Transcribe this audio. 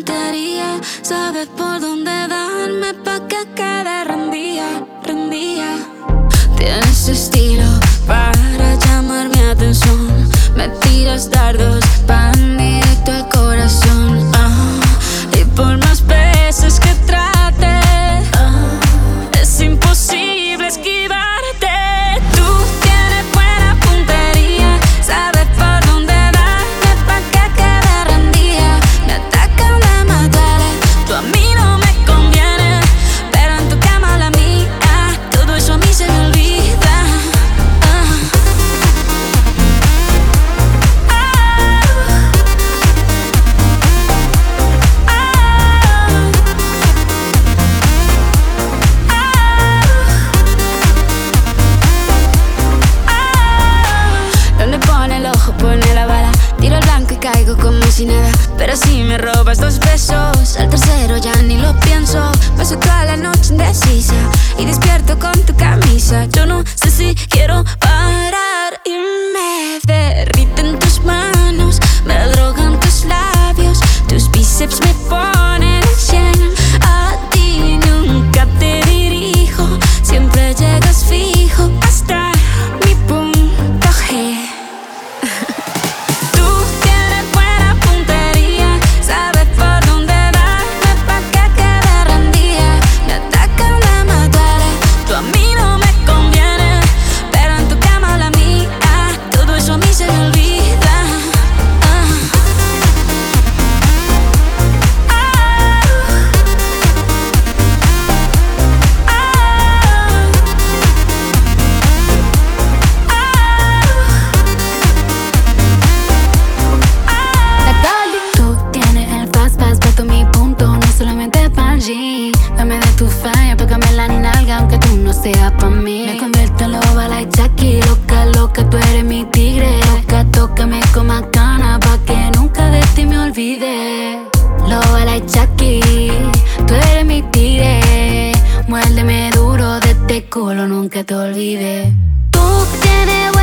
puntería, sabes por dónde darme pa' que quede rendida, rendida. Tienes estilo para llamar mi atención, me tiras dardos, van directo al corazón. Y por más veces que trate, es imposible esquivarte. Tú tienes buena puntería, sabes por dónde darme pa' que quede rendida. Me atacan, me duele, tú a mí no me conviene, pero en tu cama la mía, todo eso a mí se me olvida. Pone la bala, tiro el blanco y caigo como si nada. Pero si me robas 2 besos, al tercero ya ni lo pienso. Paso toda la noche indecisa y despierto con tu camisa. Yo no sé si quiero parar y me derriten tus manos, me drogan tus labios, tus bíceps me ponen 100. A ti nunca te dirijo, siempre llegas fijo hasta mi punto G. Dame de tu falla, pégame la nalga aunque tú no seas pa' mí. Me convierto en loba like Jackie, loca, loca, tú eres mi tigre. Loca, tócame con más ganas pa' que nunca de ti me olvide. Loba like Jackie, tú eres mi tigre. Muérdeme duro de este culo, nunca te olvides. Tú tienes